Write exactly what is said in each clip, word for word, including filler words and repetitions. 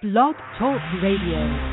Blog Talk Radio.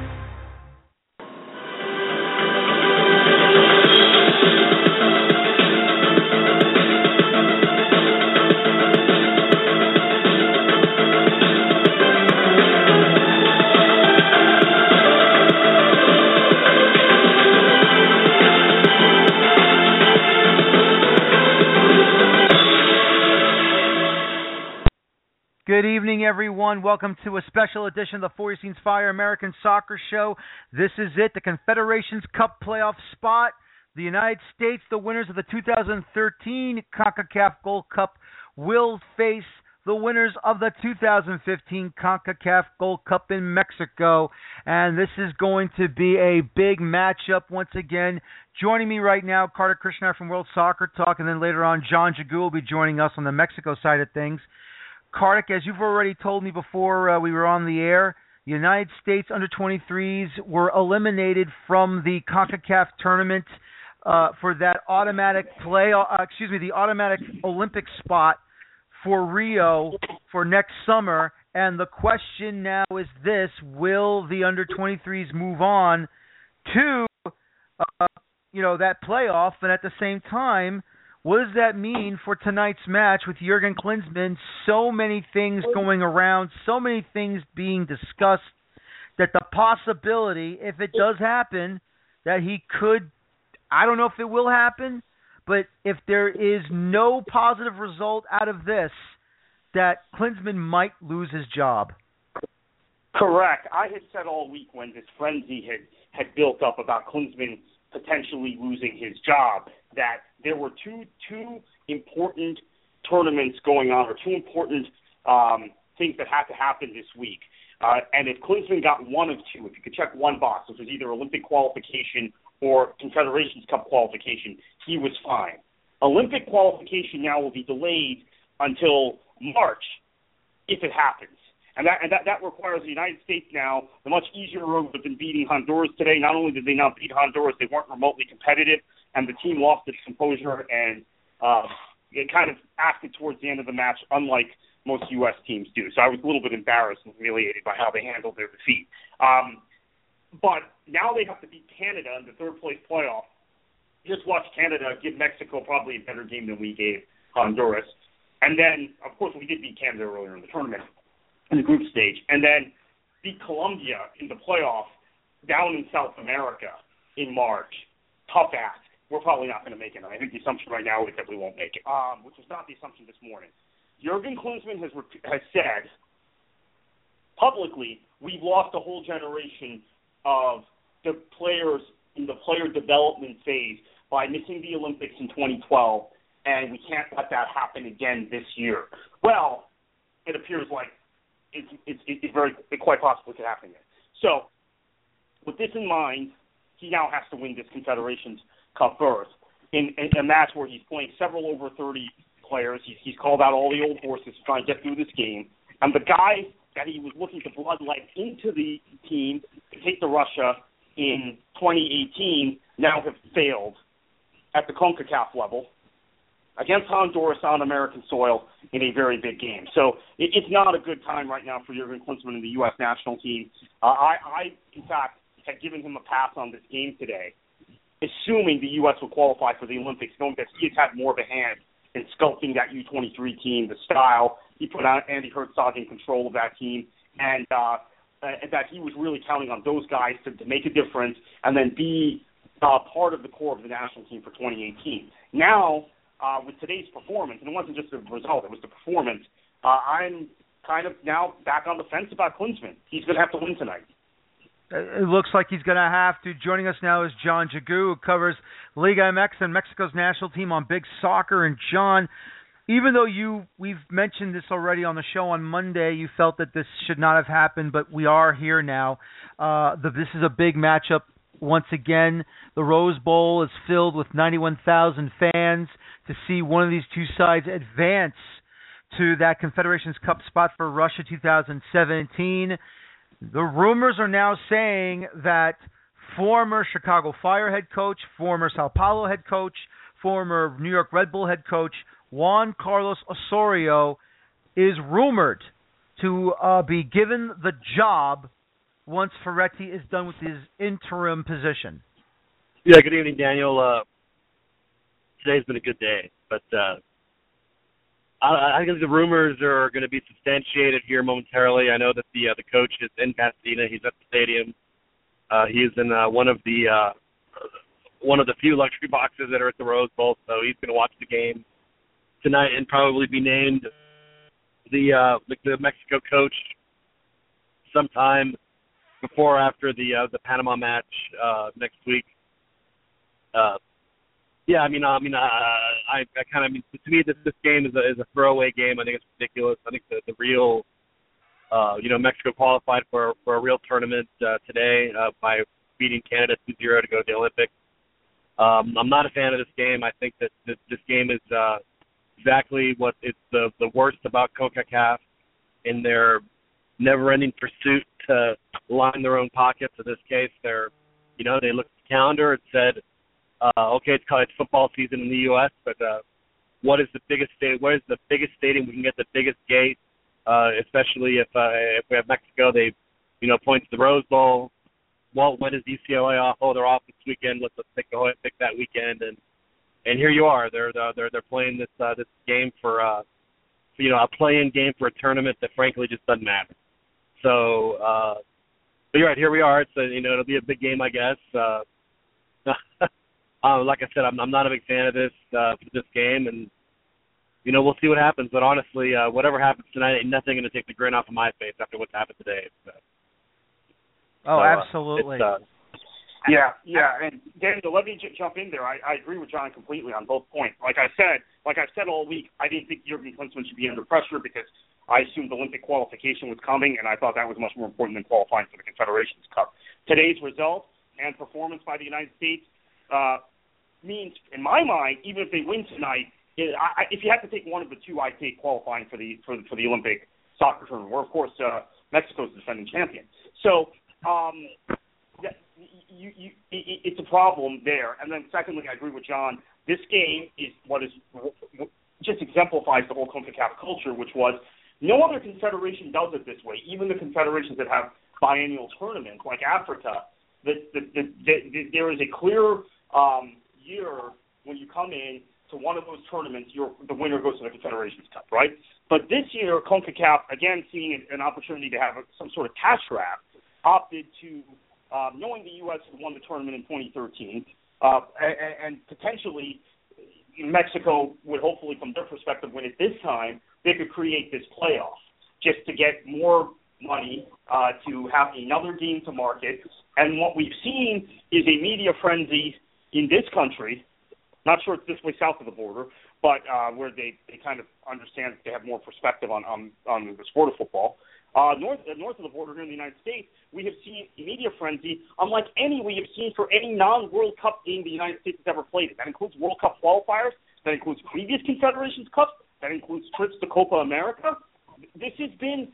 Good evening, everyone. Welcome to a special edition of the Four Scenes Fire American Soccer Show. This is it, the Confederations Cup playoff spot. The United States, the winners of the two thousand thirteen CONCACAF Gold Cup, will face the winners of the two thousand fifteen CONCACAF Gold Cup in Mexico. And this is going to be a big matchup once again. Joining me right now, Carter Krishnar from World Soccer Talk, and then later on, John Jagu will be joining us on the Mexico side of things. Kartik, as you've already told me before uh, we were on the air, the United States under twenty-threes were eliminated from the CONCACAF tournament uh, for that automatic play, uh, excuse me, the automatic Olympic spot for Rio for next summer. And the question now is this: will the under twenty-threes move on to, uh, you know, that playoff? And at the same time, what does that mean for tonight's match with Jurgen Klinsmann? So many things going around, so many things being discussed, that the possibility, if it does happen, that he could, I don't know if it will happen, but if there is no positive result out of this, that Klinsmann might lose his job. Correct. I had said all week when this frenzy had, had built up about Klinsmann potentially losing his job, that there were two two important tournaments going on, or two important um, things that had to happen this week. Uh, and if Klinsmann got one of two, if you could check one box, which was either Olympic qualification or Confederations Cup qualification, he was fine. Olympic qualification now will be delayed until March, if it happens. And that, and that that requires the United States now the much easier road than beating Honduras today. Not only did they not beat Honduras, they weren't remotely competitive, and the team lost its composure and uh, it kind of acted towards the end of the match, unlike most U S teams do. So I was a little bit embarrassed and humiliated by how they handled their defeat. Um, but now they have to beat Canada in the third-place playoff. Just watch Canada give Mexico probably a better game than we gave Honduras. And then, of course, we did beat Canada earlier in the tournament, in the group stage, and then beat Colombia in the playoff down in South America in March. Tough ask. We're probably not going to make it. I think the assumption right now is that we won't make it, um, which was not the assumption this morning. Jurgen Klinsmann has has said publicly, we've lost a whole generation of the players in the player development phase by missing the Olympics in twenty twelve, and we can't let that happen again this year. Well, it appears like It's, it's, it's very, it quite possibly could happen again. So, with this in mind, he now has to win this Confederations Cup berth in, in a match where he's playing several over thirty players. He's, he's called out all the old horses to try and get through this game. And the guys that he was looking to bloodlight into the team to take to Russia in twenty eighteen now have failed at the CONCACAF level against Honduras on American soil in a very big game. So it, it's not a good time right now for Jurgen Klinsmann and the U S national team. Uh, I, I, in fact, had given him a pass on this game today, assuming the U S would qualify for the Olympics, knowing that he has had more of a hand in sculpting that U twenty-three team, the style. He put out Andy Herzog in control of that team, and, uh, and that he was really counting on those guys to, to make a difference and then be uh, part of the core of the national team for twenty eighteen. Now, Uh, with today's performance, and it wasn't just the result, it was the performance, uh, I'm kind of now back on the fence about Klinsmann. He's going to have to win tonight. It looks like he's going to have to. Joining us now is John Jagu, who covers Liga M X and Mexico's national team on Big Soccer. And John, even though you we've mentioned this already on the show on Monday, you felt that this should not have happened, but we are here now. Uh, the, this is a big matchup. Once again, the Rose Bowl is filled with ninety-one thousand fans to see one of these two sides advance to that Confederations Cup spot for Russia two thousand seventeen. The rumors are now saying that former Chicago Fire head coach, former Sao Paulo head coach, former New York Red Bull head coach Juan Carlos Osorio is rumored to uh, be given the job once Ferretti is done with his interim position? Yeah, good evening, Daniel. Uh, today's been a good day, but uh, I, I think the rumors are going to be substantiated here momentarily. I know that the uh, the coach is in Pasadena. He's at the stadium. Uh, he is in uh, one of the uh, one of the few luxury boxes that are at the Rose Bowl, so he's going to watch the game tonight and probably be named the uh, the, the Mexico coach sometime before or after the uh, the Panama match uh, next week. Uh, yeah, I mean, I mean, uh, I, I kind of, I mean, to me, this this game is a is a throwaway game. I think it's ridiculous. I think the the real, uh, you know, Mexico qualified for for a real tournament uh, today uh, by beating Canada two zero to go to the Olympics. Um, I'm not a fan of this game. I think that this, this game is uh, exactly what it's the the worst about CONCACAF in their never-ending pursuit to line their own pockets. In this case, they're, you know, they looked at the calendar and said, uh, okay, it's college football season in the U S, but uh, what is the biggest state? What is the biggest stadium we can get the biggest gate? Uh, especially if uh, if we have Mexico, they, you know, point to the Rose Bowl. Well, when is U C L A off? Oh, they're off this weekend. Let's let's pick the pick that weekend, and and here you are. They're they're they're playing this uh, this game for uh, you know, a play-in game for a tournament that frankly just doesn't matter. So, uh, but you're right. Here we are. It's a, you know, it'll be a big game, I guess. Uh, uh, like I said, I'm I'm not a big fan of this uh, for this game, and you know, we'll see what happens. But honestly, uh, whatever happens tonight, ain't nothing going to take the grin off of my face after what's happened today. So, oh, so, absolutely. Uh, Yeah, yeah, and Daniel, let me j- jump in there. I, I agree with John completely on both points. Like I said, like I've said all week, I didn't think Jurgen Klinsmann should be under pressure because I assumed Olympic qualification was coming, and I thought that was much more important than qualifying for the Confederations Cup. Today's result and performance by the United States uh, means, in my mind, even if they win tonight, it, I, if you had to take one of the two, I'd take qualifying for the for, for the Olympic soccer tournament, where of course uh, Mexico's the defending champion. So. Um, that, You, you, it, it's a problem there. And then secondly, I agree with John. This game is what is just exemplifies the whole CONCACAF culture, which was no other confederation does it this way. Even the confederations that have biennial tournaments, like Africa, the, the, the, the, the, there is a clear um, year when you come in to one of those tournaments, you're, the winner goes to the Confederations Cup, right? But this year, CONCACAF, again, seeing an opportunity to have some sort of cash grab, opted to Um, knowing the U S had won the tournament in twenty thirteen, uh, and, and potentially Mexico would hopefully, from their perspective, win it this time, they could create this playoff just to get more money uh, to have another game to market. And what we've seen is a media frenzy in this country, not sure it's this way south of the border, but uh, where they, they kind of understand that they have more perspective on, on, on the sport of football. Uh, north, uh, north of the border here in the United States, we have seen media frenzy unlike any we have seen for any non-World Cup game the United States has ever played. That includes World Cup qualifiers. That includes previous Confederations Cups. That includes trips to Copa America. This has been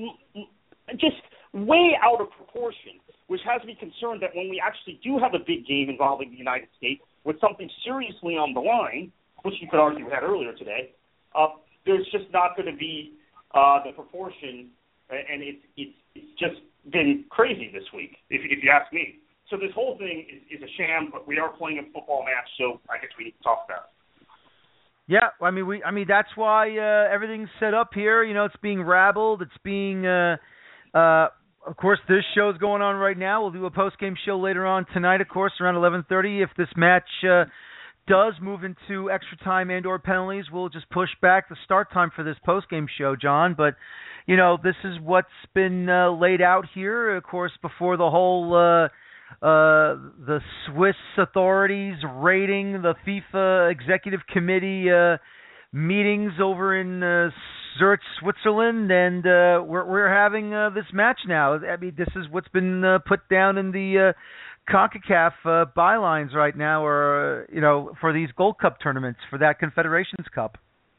just way out of proportion, which has me concerned that when we actually do have a big game involving the United States with something seriously on the line, which you could argue we had earlier today, uh, there's just not going to be uh, the proportion. And it's, it's it's just been crazy this week, if, if you ask me. So this whole thing is, is a sham, but we are playing a football match, so I guess we need to talk about it. Yeah, I mean, we, I mean that's why uh, everything's set up here. You know, it's being rabbled. It's being, uh, uh, of course, this show's going on right now. We'll do a post-game show later on tonight, of course, around eleven thirty. If this match uh, does move into extra time and or penalties, we'll just push back the start time for this post-game show, John. But you know, this is what's been uh, laid out here, of course, before the whole uh, uh, the Swiss authorities raiding the FIFA Executive Committee uh, meetings over in uh, Zurich, Switzerland, and uh, we're we're having uh, this match now. I mean, this is what's been uh, put down in the uh, CONCACAF uh, bylines right now, or uh, you know, for these Gold Cup tournaments, for that Confederations Cup.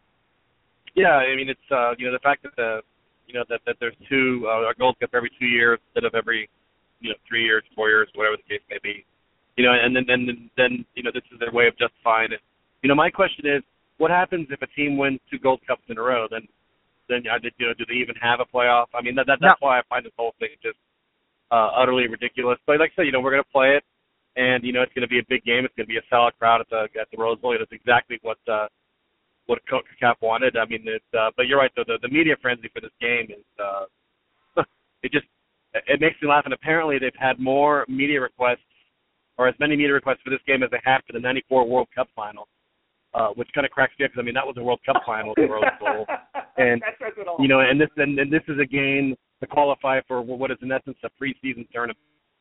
Yeah, I mean, it's uh, you know, the fact that the you know that, that there's two uh, a Gold Cup every two years instead of every you know three years, four years, whatever the case may be. You know, and then then then you know this is their way of justifying it. You know, my question is, what happens if a team wins two Gold Cups in a row? Then then I did, you know, do they even have a playoff? I mean, that, that that's no. why I find this whole thing just uh, utterly ridiculous. But like I said, you know, we're going to play it, and you know, it's going to be a big game. It's going to be a sellout crowd at the at the Rose Bowl. That's exactly what uh, what CONCACAF wanted. I mean, it's, uh, but you're right though. The, the media frenzy for this game is uh, it just it makes me laugh. And apparently, they've had more media requests, or as many media requests for this game as they had for the ninety-four World Cup final. Uh, which kind of cracks me up because I mean that was a World Cup final, the Rose Bowl, and you know, and this and, and this is a game to qualify for what is in essence a preseason tournament.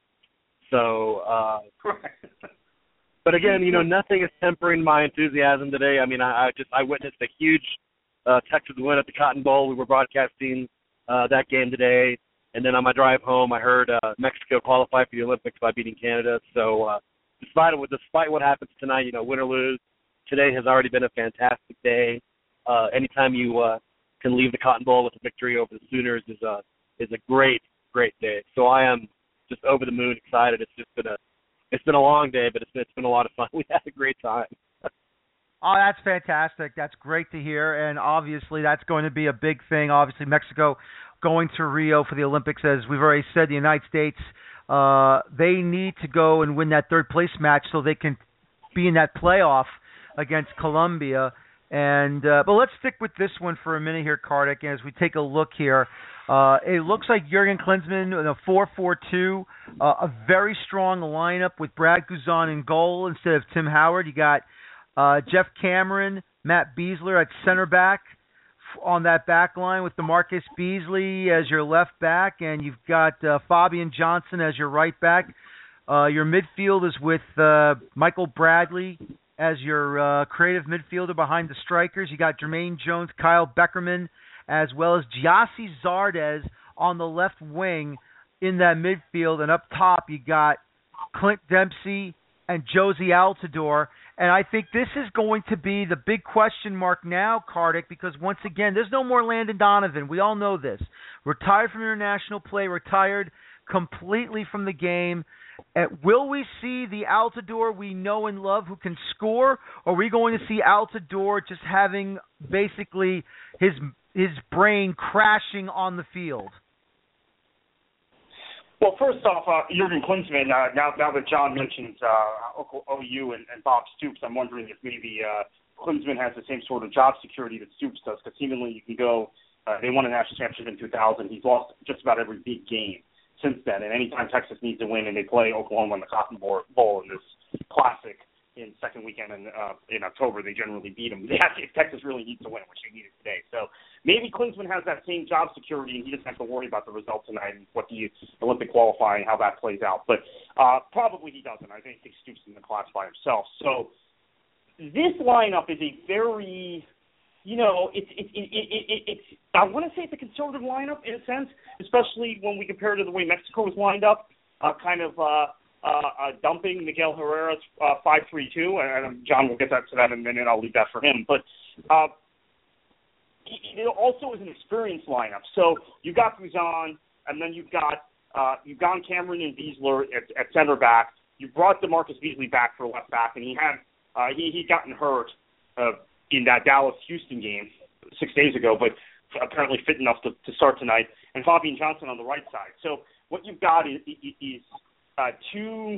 So, uh, but again, you know, nothing is tempering my enthusiasm today. I mean, I, I just I witnessed a huge uh, Texas win at the Cotton Bowl. We were broadcasting uh, that game today, and then on my drive home, I heard uh, Mexico qualify for the Olympics by beating Canada. So, uh, despite despite what happens tonight, you know, win or lose, today has already been a fantastic day. Uh, anytime you uh, can leave the Cotton Bowl with a victory over the Sooners is a is a great great day. So I am just over the moon excited. It's just been a it's been a long day, but it's been, it's been a lot of fun. We had a great time. Oh, that's fantastic. That's great to hear, and obviously that's going to be a big thing. Obviously, Mexico going to Rio for the Olympics, as we've already said. The United States uh, they need to go and win that third place match so they can be in that playoff against Colombia. And uh, but let's stick with this one for a minute here, Kartik, as we take a look here. Uh, it looks like Jurgen Klinsmann in a four four two, uh, a very strong lineup with Brad Guzan in goal instead of Tim Howard. You got uh, Jeff Cameron, Matt Besler at center back on that back line with DeMarcus Beasley as your left back, and you've got uh, Fabian Johnson as your right back. Uh, your midfield is with uh, Michael Bradley as your uh, creative midfielder behind the strikers. You got Jermaine Jones, Kyle Beckerman, as well as Giassi Zardes on the left wing in that midfield. And up top, you got Clint Dempsey and Josie Altidore. And I think this is going to be the big question mark now, Kartik, because once again, there's no more Landon Donovan. We all know this. Retired from international play, retired completely from the game. Uh, will we see the Altidore we know and love who can score, or are we going to see Altidore just having basically his his brain crashing on the field? Well, first off, uh, Jurgen Klinsmann, uh, now, now that John mentions uh, O U and, and Bob Stoops, I'm wondering if maybe uh, Klinsmann has the same sort of job security that Stoops does, because seemingly you can go, uh, they won a national championship in two thousand. He's lost just about every big game since then, and anytime Texas needs to win and they play Oklahoma in the Cotton Bowl in this classic in second weekend in, uh, in October, they generally beat them. They have, if Texas really needs to win, which they needed today. So maybe Klinsmann has that same job security, and he doesn't have to worry about the result tonight and what the Olympic qualifying, how that plays out. But uh, probably he doesn't. I think he Stoops in the class by himself. So this lineup is a very... You know, it's it, it, it, it, it's. I want to say it's a conservative lineup in a sense, especially when we compare it to the way Mexico was lined up, uh, kind of uh, uh, uh, dumping Miguel Herrera's uh, five three two, and John will get that to that in a minute. I'll leave that for him. But uh, it, it also is an experienced lineup. So you got Guzan, and then you've got uh, you've got Cameron and Besler at, at center back. You brought DeMarcus Beasley back for left back, and he had uh, he he gotten hurt. Uh, in that Dallas-Houston game six days ago, but apparently fit enough to, to start tonight, and Fabian Johnson on the right side. So what you've got is, is uh, two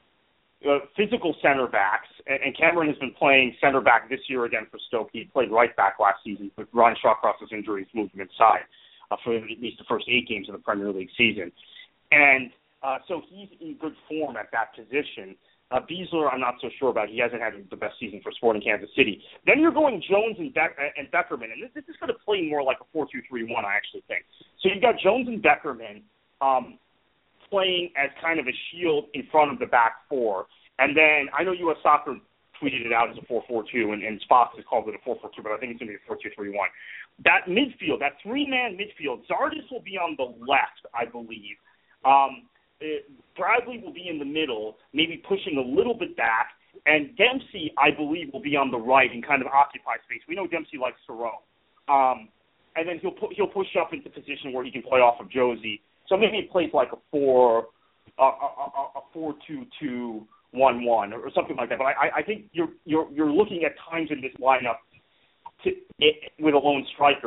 uh, physical center backs, and, and Cameron has been playing center back this year again for Stoke. He played right back last season, but Ryan Shawcross's injuries moved him inside uh, for at least the first eight games of the Premier League season. And uh, so he's in good form at that position. Uh, Besler, I'm not so sure about. He hasn't had the best season for Sporting Kansas City. Then you're going Jones and, Be- and Beckerman, and this, this is going to play more like a four two three one, I actually think. So you've got Jones and Beckerman um, playing as kind of a shield in front of the back four. And then I know U S Soccer tweeted it out as a four four two, and, and Fox has called it a four four two, but I think it's going to be a four two three one. That midfield, that three-man midfield, Zardes will be on the left, I believe. Um It, Bradley will be in the middle, maybe pushing a little bit back, and Dempsey, I believe, will be on the right and kind of occupy space. We know Dempsey likes to roam. Um, and then he'll pu- he'll push up into position where he can play off of Josie. So maybe it plays like a four, a, a, a four two two one one or something like that. But I, I think you're you're you're looking at times in this lineup to, it, with a lone striker.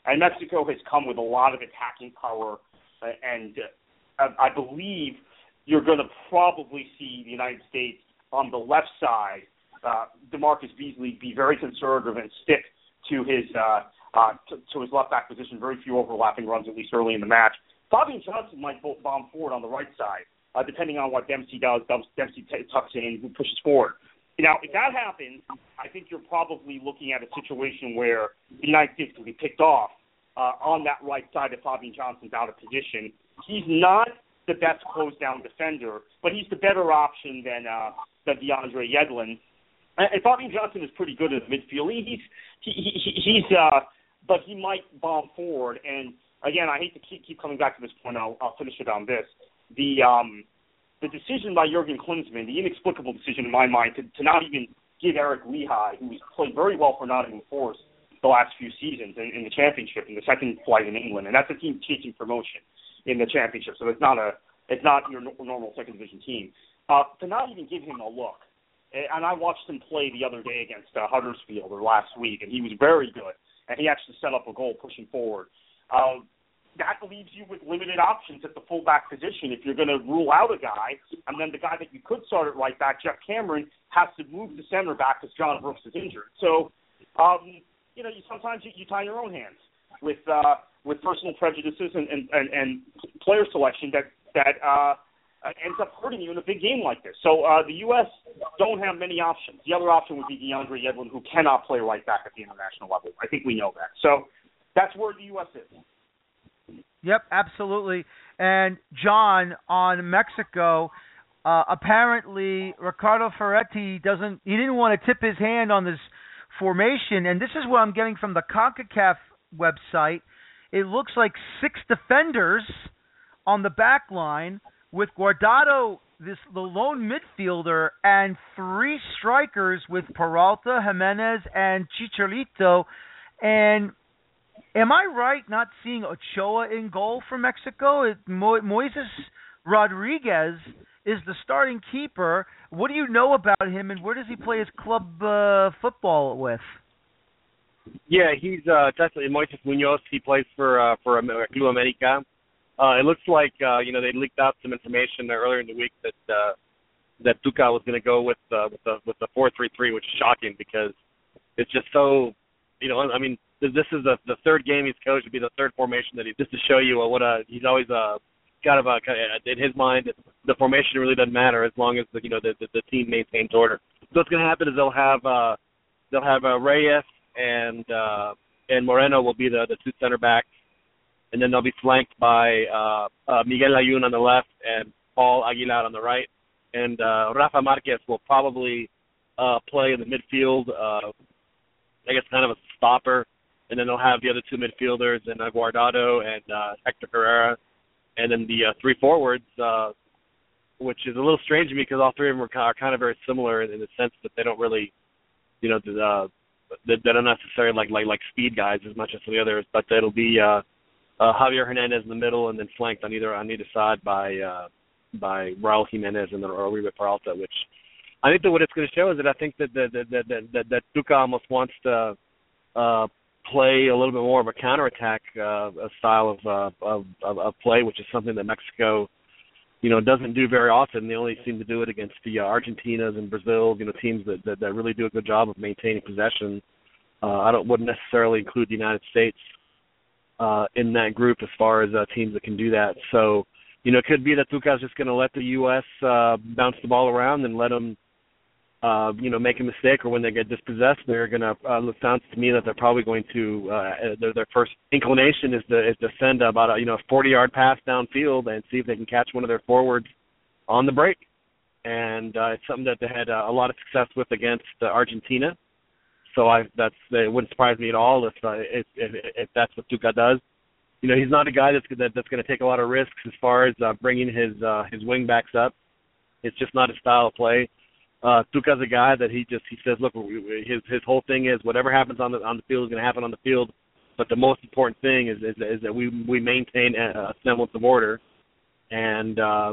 And Mexico has come with a lot of attacking power, uh, and uh, I, I believe you're going to probably see the United States on the left side, uh, DeMarcus Beasley, be very conservative and stick to his uh, uh, to, to his left back position. Very few overlapping runs, at least early in the match. Fabian Johnson might bomb forward on the right side, uh, depending on what Dempsey does. Dempsey t- tucks in, who pushes forward. Now, if that happens, I think you're probably looking at a situation where the United States can be picked off uh, on that right side if Fabian Johnson's out of position. He's not the best close-down defender, but he's the better option than uh, than DeAndre Yedlin. And, and Fabian Johnson is pretty good in the midfield. He's he, he, he's uh, but he might bomb forward. And again, I hate to keep keep coming back to this point. I'll, I'll finish it on this. The um. The decision by Jurgen Klinsmann, the inexplicable decision in my mind, to, to not even give Eric Lehigh, who's played very well for Nottingham Forest the last few seasons in, in the championship, in the second flight in England, and that's a team chasing promotion in the championship, so it's not a it's not your normal second division team. Uh, to not even give him a look, and I watched him play the other day against uh, Huddersfield or last week, and he was very good, and he actually set up a goal pushing forward. Uh, that leaves you with limited options at the fullback position if you're going to rule out a guy, and then the guy that you could start at right back, Jeff Cameron, has to move to center back because John Brooks is injured. So, um, you know, you, sometimes you, you tie your own hands with uh, with personal prejudices and, and, and, and player selection that that uh, ends up hurting you in a big game like this. So uh, the U S don't have many options. The other option would be DeAndre Yedlin, who cannot play right back at the international level. I think we know that. So that's where the U S is. Yep, absolutely. And John, on Mexico, uh, apparently Ricardo Ferretti doesn't. He didn't want to tip his hand on this formation, and this is what I'm getting from the CONCACAF website. It looks like six defenders on the back line with Guardado, this the lone midfielder, and three strikers with Peralta, Jimenez, and Chicharito. And am I right not seeing Ochoa in goal for Mexico? It, Mo- Moises Rodriguez is the starting keeper. What do you know about him, and where does he play his club uh, football with? Yeah, he's uh, definitely Moises Munoz. He plays for uh, for Club America. Uh, it looks like uh, you know they leaked out some information earlier in the week that uh, that Tuca was going to go with uh, with the with the four three three, which is shocking because it's just so you know I mean. This is the the third game he's coached. It'd be the third formation that he just to show you what a he's always uh kind of a in his mind the formation really doesn't matter as long as the you know the the, the team maintains order. So what's going to happen is they'll have uh they'll have uh, Reyes and uh and Moreno will be the the two center backs, and then they'll be flanked by uh, uh Miguel Layún on the left and Paul Aguilar on the right, and uh, Rafa Marquez will probably uh play in the midfield. Uh, I guess kind of a stopper. And then they'll have the other two midfielders, and uh, Guardado and uh, Hector Herrera, and then the uh, three forwards, uh, which is a little strange to me because all three of them are, are kind of very similar in, in the sense that they don't really, you know, uh, they, they don't necessarily like, like like speed guys as much as the others. But it'll be uh, uh, Javier Hernandez in the middle, and then flanked on either on either side by uh, by Raul Jimenez and then Oribe Peralta. Which I think that what it's going to show is that I think that that that that, that, that Tuca almost wants to. Uh, play a little bit more of a counterattack uh, a style of, uh, of, of of play, which is something that Mexico, you know, doesn't do very often. They only seem to do it against the uh, Argentinas and Brazil, you know, teams that, that, that really do a good job of maintaining possession. Uh, I don't wouldn't necessarily include the United States uh, in that group as far as uh, teams that can do that. So, you know, it could be that Tuca's just going to let the U S uh, bounce the ball around and let them. Uh, you know, make a mistake, or when they get dispossessed, they're going to. Uh, it sounds to me that they're probably going to. Uh, their, their first inclination is to is to send about a you know forty-yard pass downfield and see if they can catch one of their forwards on the break. And uh, it's something that they had uh, a lot of success with against uh, Argentina. So I that's it wouldn't surprise me at all if uh, if, if if that's what Tuca does. You know, he's not a guy that's that, that's going to take a lot of risks as far as uh, bringing his uh, his wing backs up. It's just not his style of play. Uh, Tuca's a guy that he just he says, look, his his whole thing is whatever happens on the on the field is going to happen on the field, but the most important thing is is, is that we we maintain a, a semblance of order, and uh,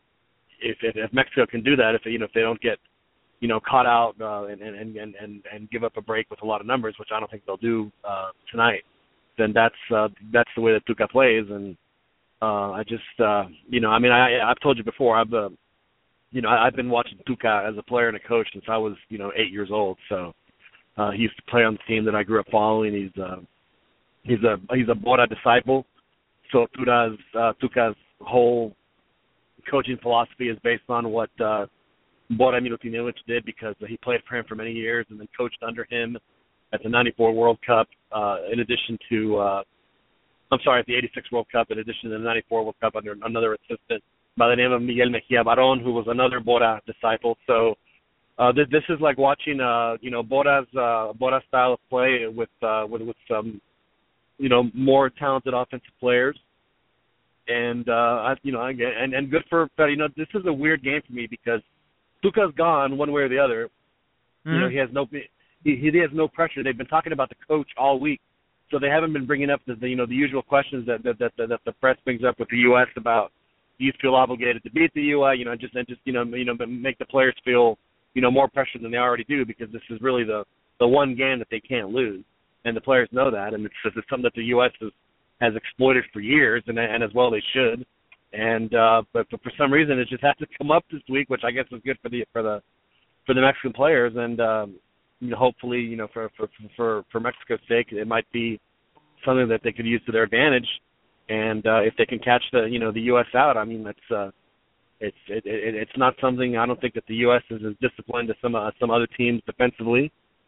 if, if if Mexico can do that, if you know if they don't get you know caught out uh, and, and and and and give up a break with a lot of numbers, which I don't think they'll do uh, tonight, then that's uh, that's the way that Tuca plays. And uh, I just, uh, you know, I mean, I, I've told you before, I've, uh, you know, I, I've been watching Tuca as a player and a coach since I was, you know, eight years old. So uh, he used to play on the team that I grew up following. He's uh, he's a he's a Bora disciple. So Tuca's uh, Tuca's whole coaching philosophy is based on what uh, Bora Milutinovic did, because he played for him for many years and then coached under him at the ninety-four World Cup, uh, in addition to, uh, I'm sorry, at the eighty-six World Cup, in addition to the ninety-four World Cup under another assistant by the name of Miguel Mejia Baron, who was another Bora disciple. So uh, th- this is like watching, uh, you know, Bora's uh, Bora style of play with uh, with with some, you know, more talented offensive players. And, uh, I, you know, and, and good for, you know, this is a weird game for me because Tuca's gone one way or the other. Mm-hmm. You know, he has no he, he has no pressure. They've been talking about the coach all week, so they haven't been bringing up the, the you know the usual questions that that, that that the press brings up with the U S about, do you feel obligated to beat the U S? You know, just and just you know you know make the players feel you know more pressure than they already do, because this is really the the one game that they can't lose, and the players know that, and it's it's something that the U S has has exploited for years, and and as well they should. And uh, but, but for some reason it just has to come up this week, which I guess is good for the for the for the Mexican players, and um, you know, hopefully you know for, for for for Mexico's sake it might be something that they could use to their advantage. And uh, if they can catch the you know the U S out, I mean that's uh, it's it, it, it's not something, I don't think that the U S is as disciplined as some uh, some other teams defensively,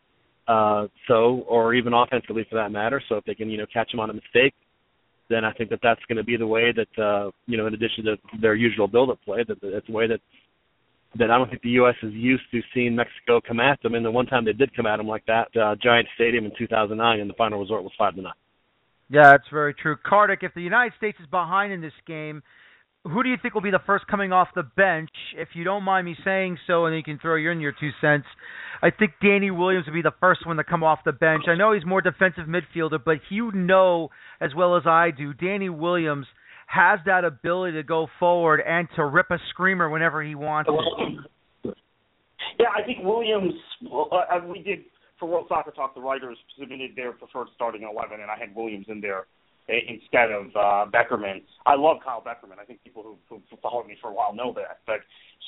uh, so or even offensively for that matter. So if they can you know catch them on a mistake, then I think that that's going to be the way that, uh, you know, in addition to their usual build-up play, that that's the way that that I don't think the U S is used to seeing Mexico come at them. And the one time they did come at them like that, uh, Giant Stadium in two thousand nine, and the final result was five to nine. Yeah, that's very true. Kartik, if the United States is behind in this game, who do you think will be the first coming off the bench? If you don't mind me saying so, and then you can throw your in your two cents. I think Danny Williams would be the first one to come off the bench. I know he's more defensive midfielder, but you know as well as I do, Danny Williams has that ability to go forward and to rip a screamer whenever he wants it. Yeah, I think Williams, well, uh, we did, for World Soccer Talk, the writers submitted their preferred starting eleven, and I had Williams in there instead of uh, Beckerman. I love Kyle Beckerman. I think people who, who followed me for a while know that. But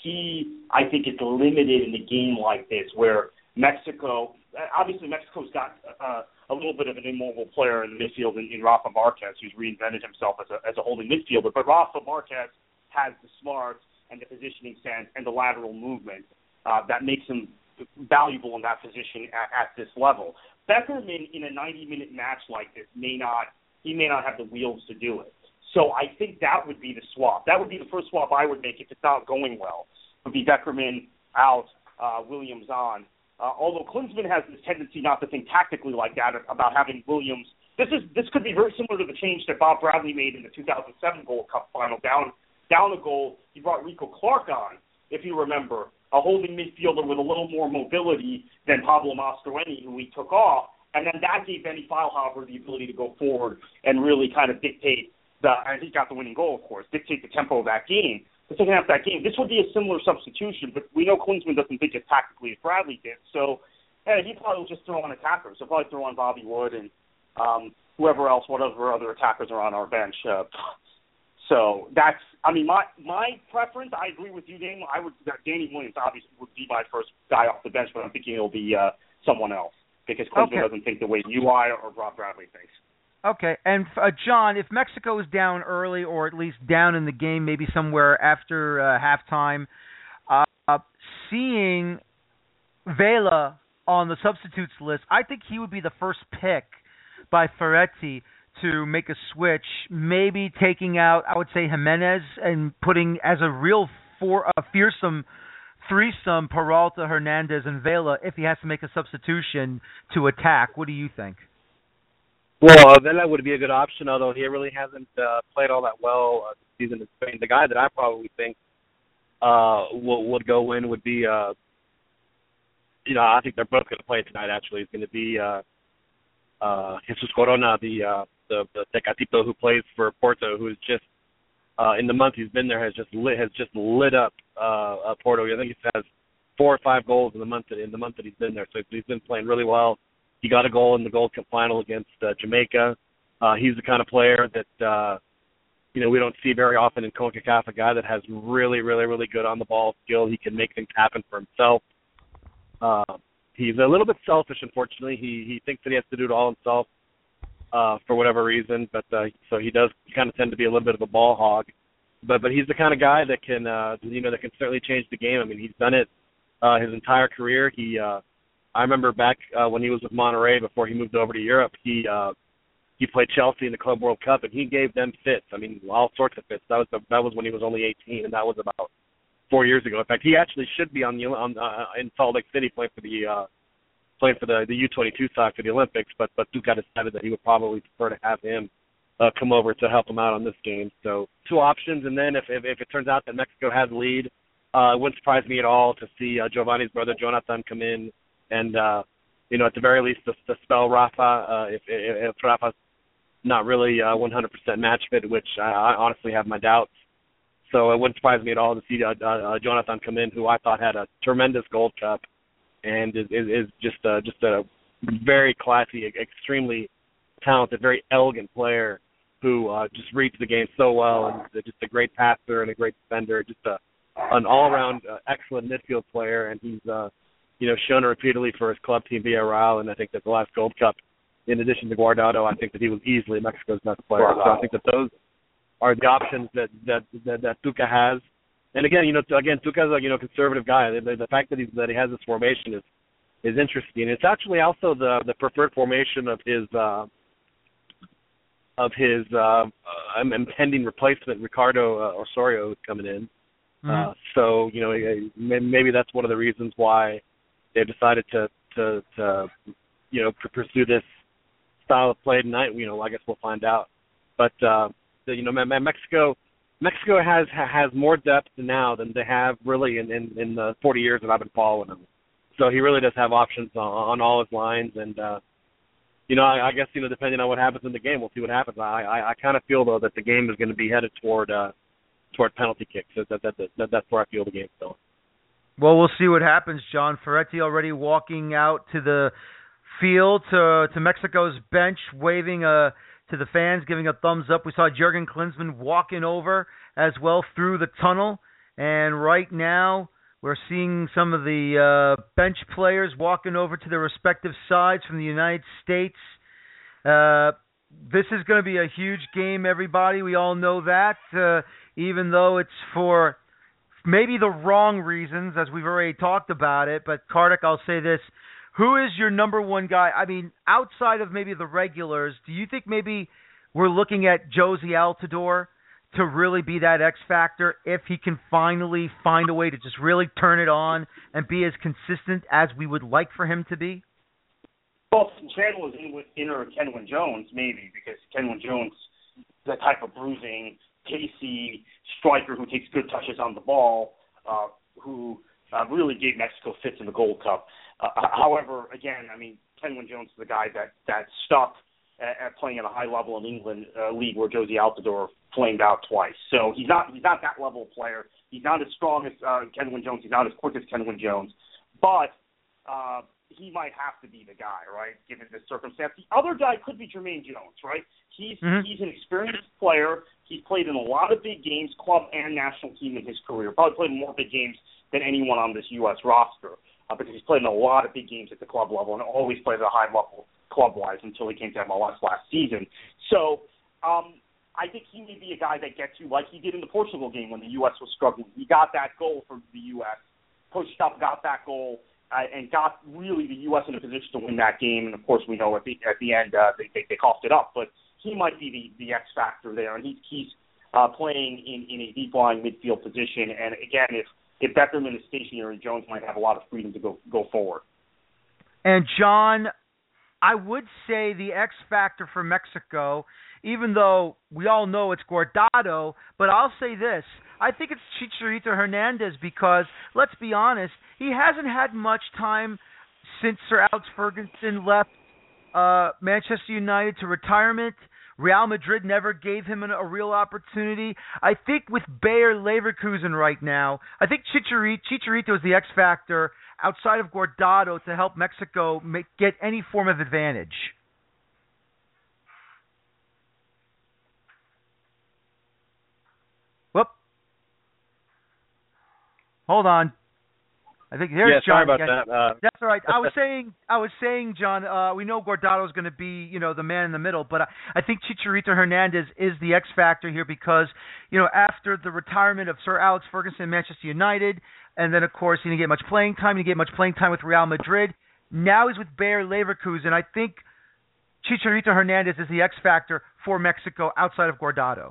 he, I think, is limited in a game like this where Mexico, obviously Mexico's got uh, a little bit of an immobile player in the midfield in, in Rafa Marquez, who's reinvented himself as a, as a holding midfielder. But Rafa Marquez has the smarts and the positioning sense and the lateral movement uh, that makes him valuable in that position at, at this level. Beckerman, in a ninety-minute match like this, may not he may not have the wheels to do it. So I think that would be the swap. That would be the first swap I would make if it's not going well. Would be Beckerman out, uh, Williams on. Uh, although Klinsmann has this tendency not to think tactically like that about having Williams. This is this could be very similar to the change that Bob Bradley made in the two thousand seven Gold Cup final. Down down a goal, he brought Rico Clark on, if you remember, a holding midfielder with a little more mobility than Pablo Mastroeni, who he took off. And then that gave Benny Feilhaber the ability to go forward and really kind of dictate the, and he got the winning goal, of course, dictate the tempo of that game. The second half of that game, this would be a similar substitution, but we know Klinsmann doesn't think as tactically as Bradley did. So, hey, he probably will just throw on attackers. He'll probably throw on Bobby Wood and um, whoever else, whatever other attackers are on our bench. Uh, so that's, I mean, my my preference, I agree with you, Daniel. I would, Danny Williams obviously would be my first guy off the bench, but I'm thinking it'll be uh, someone else, because Klinsmann okay. doesn't think the way you I or Rob Bradley thinks. Okay, and uh, John, if Mexico is down early or at least down in the game, maybe somewhere after uh, halftime, uh, uh, seeing Vela on the substitutes list, I think he would be the first pick by Ferretti to make a switch, maybe taking out, I would say, Jimenez and putting as a real four, a fearsome threesome Peralta, Hernandez, and Vela if he has to make a substitution to attack. What do you think? Well, uh, Vela would be a good option, although he really hasn't uh, played all that well uh, this season in Spain. The guy that I probably think uh, will, would go in would be, uh, you know, I think they're both going to play tonight, actually. It's going to be uh, uh, Jesus Corona, the, uh, the the Tecatito who plays for Porto, who is just, uh, in the month he's been there, has just lit, has just lit up uh, uh, Porto. I think he has four or five goals in the month that, in the month that he's been there. So he's been playing really well. He got a goal in the Gold Cup final against uh, Jamaica. Uh, he's the kind of player that, uh, you know, we don't see very often in CONCACAF, a guy that has really, really, really good on-the-ball skill. He can make things happen for himself. Uh, he's a little bit selfish, unfortunately. He he thinks that he has to do it all himself uh, for whatever reason, but uh, so he does kind of tend to be a little bit of a ball hog. But but he's the kind of guy that can, uh, you know, that can certainly change the game. I mean, he's done it uh, his entire career. He, uh, I remember back uh, when he was with Monterrey before he moved over to Europe, he uh, he played Chelsea in the Club World Cup, and he gave them fits. I mean, all sorts of fits. That was the, that was when he was only eighteen, and that was about four years ago. In fact, he actually should be on the on uh, in Salt Lake City playing for the uh, playing for the the U twenty-two side for the Olympics, but but Tuca decided that he would probably prefer to have him uh, come over to help him out on this game. So two options, and then if if, if it turns out that Mexico has the lead, uh, it wouldn't surprise me at all to see uh, Giovanni's brother Jonathan come in and uh, you know, at the very least to, to spell Rafa uh, if, if if Rafa's not really uh, one hundred percent match fit, which I, I honestly have my doubts. So it wouldn't surprise me at all to see uh, uh, Jonathan come in, who I thought had a tremendous Gold Cup and is, is, is just a, just a very classy, extremely talented, very elegant player who uh, just reads the game so well and just a great passer and a great defender, just a, an all-around uh, excellent midfield player. And he's uh, you know shown it repeatedly for his club team Villarreal, and I think that the last Gold Cup, in addition to Guardado, I think that he was easily Mexico's best player. Wow. So I think that those are the options that that that, that Tuca has. And again, you know, again, Tuca's a you know conservative guy. The, the fact that he that he has this formation is is interesting. It's actually also the the preferred formation of his uh, of his uh, uh, impending replacement, Ricardo uh, Osorio, who's coming in. Mm-hmm. Uh, so you know, maybe that's one of the reasons why they've decided to to, to you know pursue this style of play tonight. You know, I guess we'll find out. But uh, the, you know, Mexico, Mexico has has more depth now than they have really in, in, in the forty years that I've been following them. So he really does have options on, on all his lines, and uh, you know, I, I guess you know, depending on what happens in the game, we'll see what happens. I I, I kind of feel though that the game is going to be headed toward uh, toward penalty kicks. That, that, that, that that's where I feel the game's going. Well, we'll see what happens, John. Ferretti already walking out to the field to to Mexico's bench, waving a, to the fans, giving a thumbs up. We saw Jurgen Klinsmann walking over as well through the tunnel, and right now we're seeing some of the uh, bench players walking over to their respective sides from the United States. Uh, this is going to be a huge game, everybody. We all know that, uh, even though it's for maybe the wrong reasons, as we've already talked about it. But, Kartik, I'll say this. Who is your number one guy? I mean, outside of maybe the regulars, do you think maybe we're looking at Jozy Altidore to really be that X factor if he can finally find a way to just really turn it on and be as consistent as we would like for him to be? Well, if Chan was in with inner Kenwyne Jones, maybe, because Kenwyne Jones is the type of bruising, pacey striker who takes good touches on the ball, uh, who uh, really gave Mexico fits in the Gold Cup. Uh, however, again, I mean, Kenwyne Jones is the guy that, that stuck at, at playing at a high level in England uh, league where Jozy Altidore flamed out twice. So he's not he's not that level of player. He's not as strong as uh, Kenwyne Jones. He's not as quick as Kenwyne Jones. But uh, he might have to be the guy, right, given the circumstance. The other guy could be Jermaine Jones, right? He's mm-hmm. he's an experienced player. He's played in a lot of big games, club and national team in his career. Probably played more big games than anyone on this U S roster. Uh, because he's played in a lot of big games at the club level and always played at a high level club-wise until he came to M L S last season. So um, I think he may be a guy that gets you like he did in the Portugal game when the U S was struggling. He got that goal for the U S, pushed up, got that goal, uh, and got really the U S in a position to win that game. And, of course, we know at the at the end uh, they, they, they coughed it up. But he might be the, the X factor there, and he's, he's uh, playing in, in a deep-lying midfield position. And, again, if If Beckerman is stationary, Jones might have a lot of freedom to go go forward. And, John, I would say the X factor for Mexico, even though we all know it's Guardado, but I'll say this. I think it's Chicharito Hernandez because, let's be honest, he hasn't had much time since Sir Alex Ferguson left uh, Manchester United to retirement. Real Madrid never gave him an, a real opportunity. I think with Bayer Leverkusen right now, I think Chicharito, Chicharito is the X factor outside of Guardado to help Mexico make, get any form of advantage. hold on. I think there's yeah, John. sorry about again. that. Uh, That's all right. I was saying, I was saying, John. Uh, we know Guardado is going to be, you know, the man in the middle, but I, I think Chicharito Hernandez is the X factor here because, you know, after the retirement of Sir Alex Ferguson in Manchester United, and then of course he didn't get much playing time. He didn't get much playing time with Real Madrid. Now he's with Bayer Leverkusen. I think Chicharito Hernandez is the X factor for Mexico outside of Guardado.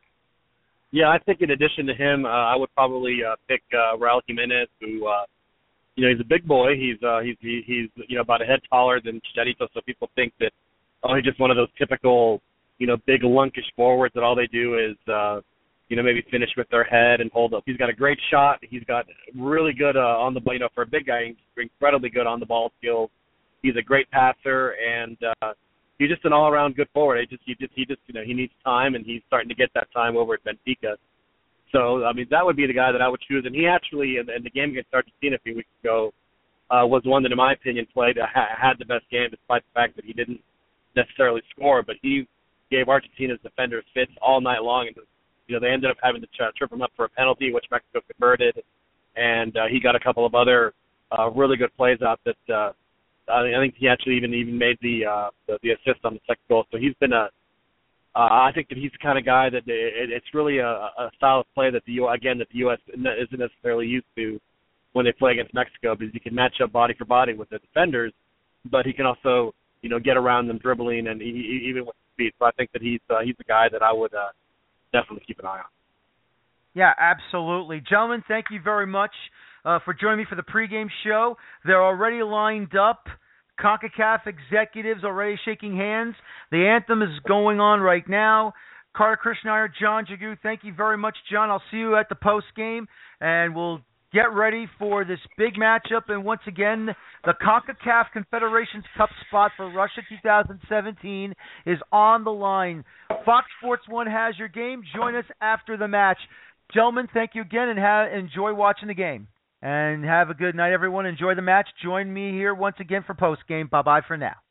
Yeah, I think in addition to him, uh, I would probably uh, pick uh, Raul Jimenez, who, uh, you know, he's a big boy. He's uh, he's he, he's you know about a head taller than Chicharito, so people think that oh he's just one of those typical you know big lunkish forwards that all they do is uh, you know maybe finish with their head and hold up. He's got a great shot. He's got really good uh, on the you know for a big guy, he's incredibly good on the ball skills. He's a great passer and. Uh, He's just an all-around good forward. He just, he just, he just, you know, he needs time, and he's starting to get that time over at Benfica. So, I mean, that would be the guy that I would choose. And he actually, in, in the game against Argentina a few weeks ago, uh, was one that, in my opinion, played uh, had the best game, despite the fact that he didn't necessarily score. But he gave Argentina's defenders fits all night long, and you know they ended up having to try, trip him up for a penalty, which Mexico converted, and uh, he got a couple of other uh, really good plays out that. Uh, I think he actually even even made the, uh, the the assist on the second goal. So he's been a. Uh, I think that he's the kind of guy that it, it's really a, a style of play that the U again that the U S isn't necessarily used to when they play against Mexico, because he can match up body for body with the defenders, but he can also you know get around them dribbling and he, even with speed. So I think that he's uh, he's the guy that I would uh, definitely keep an eye on. Yeah, absolutely, gentlemen. Thank you very much uh, for joining me for the pregame show. They're already lined up. CONCACAF executives already shaking hands. The anthem is going on right now. Carter Krishnaiyer, John Jagu, thank you very much, John. I'll see you at the post game, and we'll get ready for this big matchup. And once again, the CONCACAF Confederations Cup spot for Russia two thousand seventeen is on the line. Fox Sports one has your game. Join us after the match. Gentlemen, thank you again, and have, enjoy watching the game. And have a good night, everyone. Enjoy the match. Join me here once again for post game. Bye-bye for now.